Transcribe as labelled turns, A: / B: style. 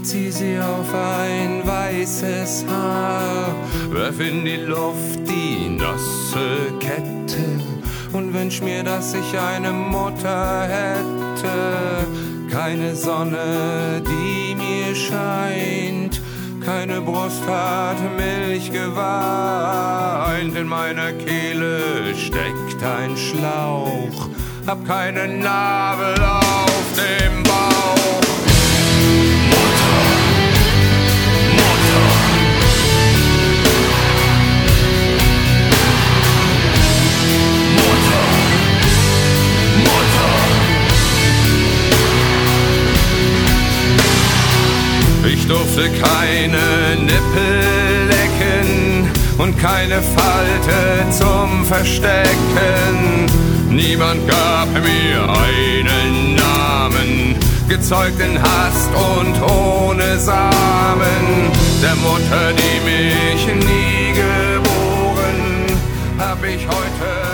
A: zieh sie auf ein weißes Haar, werf in die Luft die nasse Kette und wünsch mir, dass ich eine Mutter hätte. Keine Sonne, die mir scheint, keine Brust hat Milch geweint. In meiner Kehle steckt ein Schlauch, hab keinen Nabel auf dem Bauch. Mutter, Mutter. Mutter, Mutter. Ich durfte keine Nippel lecken und keine Falte zum Verstecken. Niemand gab mir einen Namen, gezeugt in Hast und ohne Samen. Der Mutter, die mich nie geboren, hab ich heute